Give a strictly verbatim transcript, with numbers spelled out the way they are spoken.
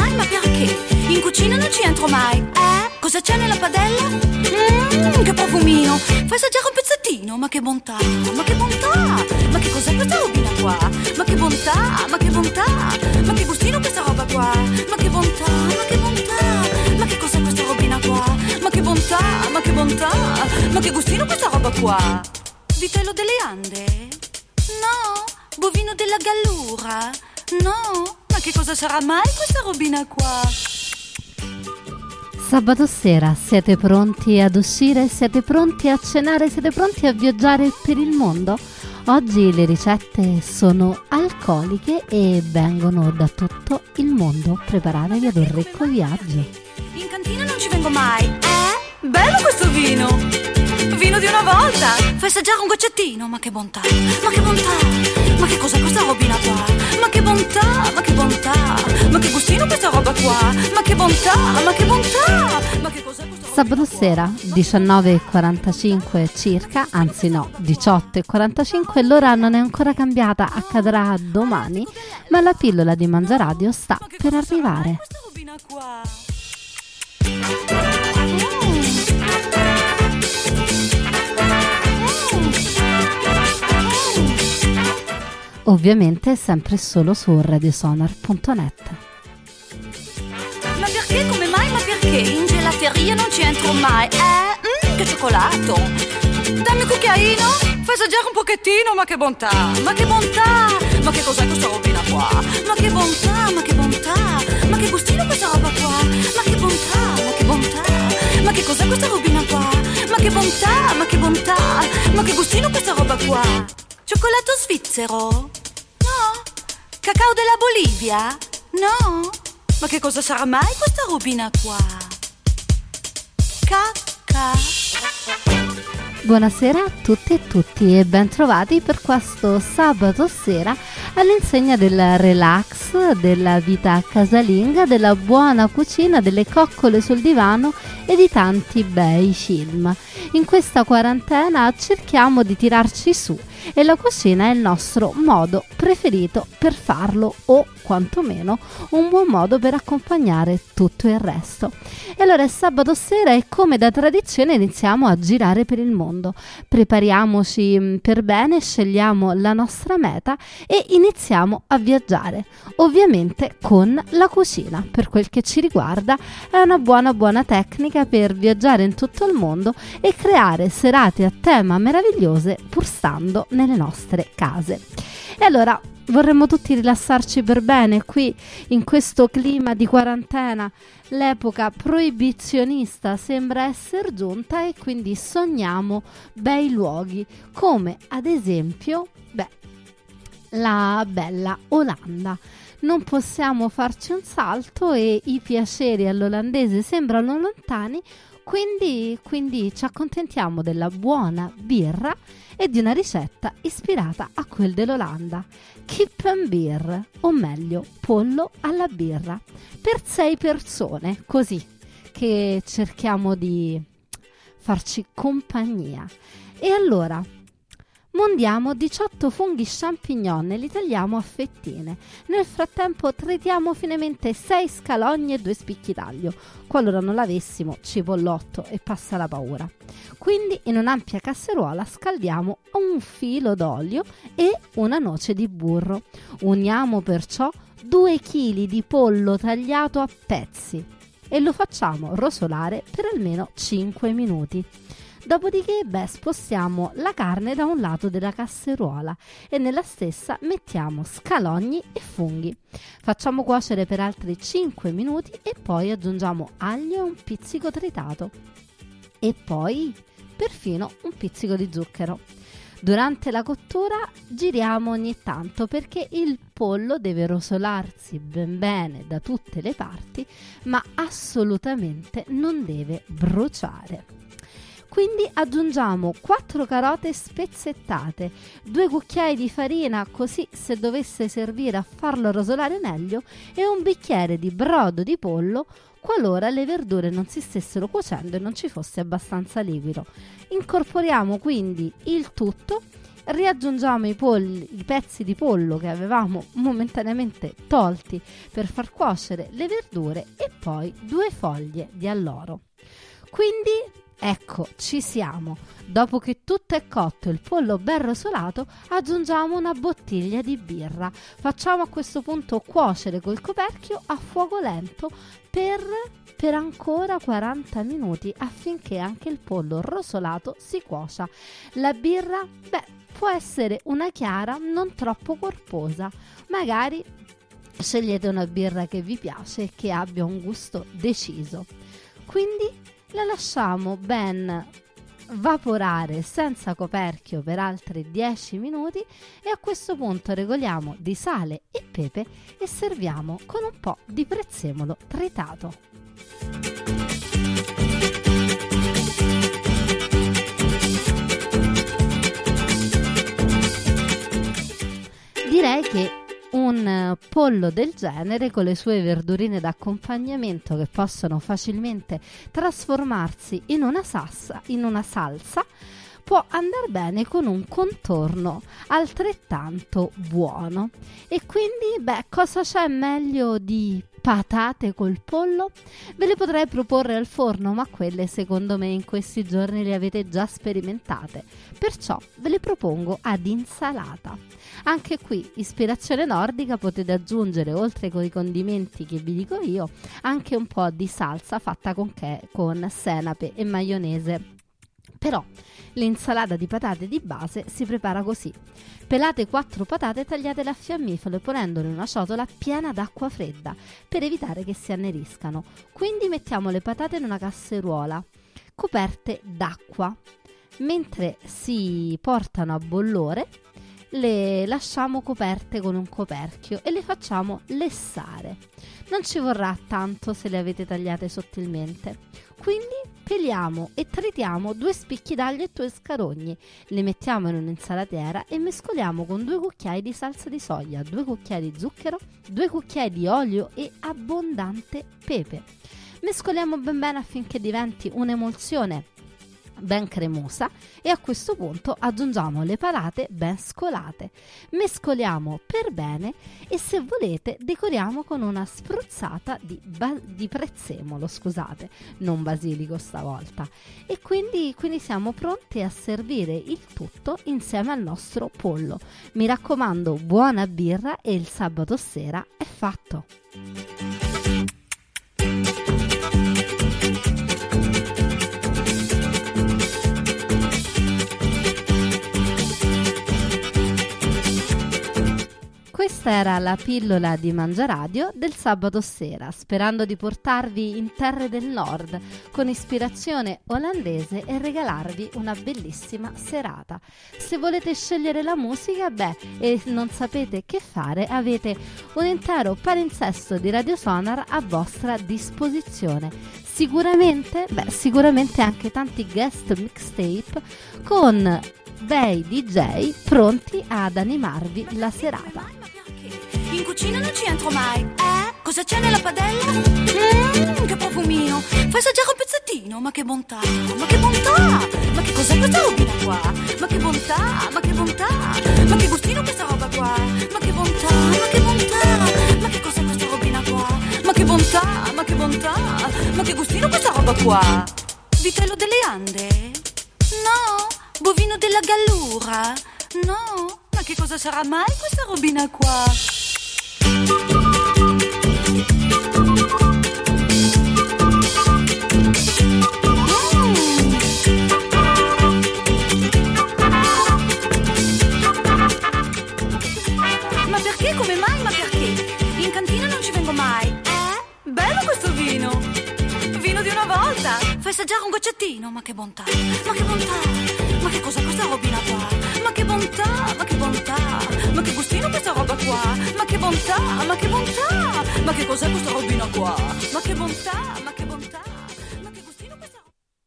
mai, ma perché? In cucina non ci entro mai. Eh? Cosa c'è nella padella? Mmm, che profumino. Fai assaggiare un pezzettino. Ma che bontà, ma che bontà. Ma che cos'è questa robina qua? Ma che bontà, ma che bontà. Ma che gustino questa roba qua? Ma che bontà, ma che bontà. Ma che cos'è questa robina qua? Ma che bontà, ma che bontà. Ma che gustino questa roba qua? Vitello delle Ande? No. Bovino della Gallura? No. Ma che cosa sarà mai questa robina qua? Sabato sera siete pronti ad uscire? Siete pronti a cenare? Siete pronti a viaggiare per il mondo? Oggi le ricette sono alcoliche e vengono da tutto il mondo. Preparatevi ad un ricco viaggio. In cantina non ci vengo mai. Eh? Bello questo vino! Vino di una volta! Fai assaggiare un goccettino. Ma che bontà! Ma che bontà! Ma che cos'è questa robina qua? Ma che bontà! Ma che bontà! Ma che gustino questa roba qua? Ma che bontà! Ma che bontà! Ma che cos'è questa roba? Sabato sera, diciannove e quarantacinque circa, anzi no, diciotto e quarantacinque, l'ora non è ancora cambiata, accadrà domani, ma la pillola di Mangiaradio sta per arrivare. Questa robina qua? Ovviamente sempre solo su radiosonar punto net. Ma perché, come mai, ma perché? In gelateria non ci entro mai. Eh? Mm, che cioccolato! Dammi un cucchiaino, fai assaggiare un pochettino. Ma che bontà, ma che bontà. Ma che cos'è questa robina qua? Ma che bontà, ma che bontà. Ma che gustino questa roba qua? Ma che bontà, ma che bontà. Ma che cos'è questa robina qua? Ma che bontà, ma che bontà. Ma che gustino questa roba qua? Cioccolato svizzero? No. Cacao della Bolivia? No. Ma che cosa sarà mai questa robina qua? Cacca. Buonasera a tutti e tutti e ben trovati per questo sabato sera all'insegna del relax, della vita casalinga, della buona cucina, delle coccole sul divano e di tanti bei film. In questa quarantena cerchiamo di tirarci su e la cucina è il nostro modo preferito per farlo, o quantomeno un buon modo per accompagnare tutto il resto. E allora è sabato sera e come da tradizione iniziamo a girare per il mondo. Prepariamoci per bene, scegliamo la nostra meta e iniziamo a viaggiare. Ovviamente con la cucina, per quel che ci riguarda, è una buona buona tecnica per viaggiare in tutto il mondo e creare serate a tema meravigliose pur stando nelle nostre case. E allora vorremmo tutti rilassarci per bene qui in questo clima di quarantena. L'epoca proibizionista sembra essere giunta e quindi sogniamo bei luoghi come ad esempio beh, la bella Olanda. Non possiamo farci un salto e i piaceri all'olandese sembrano lontani, quindi, quindi ci accontentiamo della buona birra e di una ricetta ispirata a quel dell'Olanda. Kippenbier, o meglio pollo alla birra, per sei persone, così che cerchiamo di farci compagnia. E allora mondiamo diciotto funghi champignon e li tagliamo a fettine. Nel frattempo tritiamo finemente sei scalogni e due spicchi d'aglio. Qualora non l'avessimo, cipollotto e passa la paura. Quindi in un'ampia casseruola scaldiamo un filo d'olio e una noce di burro. Uniamo perciò due chili di pollo tagliato a pezzi e lo facciamo rosolare per almeno cinque minuti. Dopodiché, beh, spostiamo la carne da un lato della casseruola e nella stessa mettiamo scalogni e funghi. Facciamo cuocere per altri cinque minuti e poi aggiungiamo aglio e un pizzico tritato e poi perfino un pizzico di zucchero. Durante la cottura giriamo ogni tanto perché il pollo deve rosolarsi ben bene da tutte le parti, ma assolutamente non deve bruciare. Quindi aggiungiamo quattro carote spezzettate, due cucchiai di farina, così se dovesse servire a farlo rosolare meglio, e un bicchiere di brodo di pollo qualora le verdure non si stessero cuocendo e non ci fosse abbastanza liquido. Incorporiamo quindi il tutto riaggiungiamo i, polli, i pezzi di pollo che avevamo momentaneamente tolti per far cuocere le verdure e poi due foglie di alloro. Quindi ecco, ci siamo. Dopo che tutto è cotto e il pollo ben rosolato, aggiungiamo una bottiglia di birra. Facciamo a questo punto cuocere col coperchio a fuoco lento per, per ancora quaranta minuti affinché anche il pollo rosolato si cuocia. La birra, beh, può essere una chiara non troppo corposa. Magari scegliete una birra che vi piace e che abbia un gusto deciso. Quindi la lasciamo ben vaporare senza coperchio per altri dieci minuti e a questo punto regoliamo di sale e pepe e serviamo con un po' di prezzemolo tritato. Direi che un pollo del genere con le sue verdurine d'accompagnamento che possono facilmente trasformarsi in una salsa, in una salsa può andare bene con un contorno altrettanto buono. E quindi, beh, cosa c'è meglio di patate col pollo? Ve le potrei proporre al forno, ma quelle secondo me in questi giorni le avete già sperimentate, perciò ve le propongo ad insalata. Anche qui ispirazione nordica, potete aggiungere oltre ai condimenti che vi dico io anche un po' di salsa fatta con, che, con senape e maionese. Però l'insalata di patate di base si prepara così: pelate quattro patate tagliate a fiammifero ponendole in una ciotola piena d'acqua fredda per evitare che si anneriscano. Quindi mettiamo le patate in una casseruola coperte d'acqua. Mentre si portano a bollore le lasciamo coperte con un coperchio e le facciamo lessare. Non ci vorrà tanto se le avete tagliate sottilmente. Quindi peliamo e tritiamo due spicchi d'aglio e due scarogni, le mettiamo in un'insalatiera e mescoliamo con due cucchiai di salsa di soia, due cucchiai di zucchero, due cucchiai di olio e abbondante pepe. Mescoliamo ben bene affinché diventi un'emulsione ben cremosa e a questo punto aggiungiamo le patate ben scolate, mescoliamo per bene e se volete decoriamo con una spruzzata di, ba- di prezzemolo, scusate, non basilico stavolta. E quindi, quindi siamo pronti a servire il tutto insieme al nostro pollo. Mi raccomando, buona birra e il sabato sera è fatto! Questa era la pillola di Mangiaradio del sabato sera, sperando di portarvi in terre del nord con ispirazione olandese e regalarvi una bellissima serata. Se volete scegliere la musica, beh, e non sapete che fare, avete un intero palinsesto di Radio Sonar a vostra disposizione. Sicuramente, beh, sicuramente anche tanti guest mixtape con bei D J pronti ad animarvi la serata. In cucina non ci entro mai. Eh? Cosa c'è nella padella? Mmm, che profumino. Fai assaggiare un pezzettino. Ma che bontà, ma che bontà. Ma che cos'è questa robina qua? Ma che bontà, ma che bontà. Ma che gustino questa roba qua? Ma che bontà, ma che bontà. Ma che cos'è questa robina qua? Ma che bontà, ma che bontà. Ma che gustino questa roba qua? Vitello delle Ande? No. Bovino della Gallura? No. Ma che cosa sarà mai questa robina qua? Ma perché? Come mai? Ma perché? In cantina non ci vengo mai. Eh? Bello questo vino. Vino di una volta. Fai assaggiare un goccettino. Ma che bontà. Ma che bontà. Ma che cos'è questa robina qua? Ma che bontà. Ma che bontà. Ma che gustino questa roba qua. Ma che bontà. Ma che bontà. Ma che cos'è questa robina qua? Ma che bontà.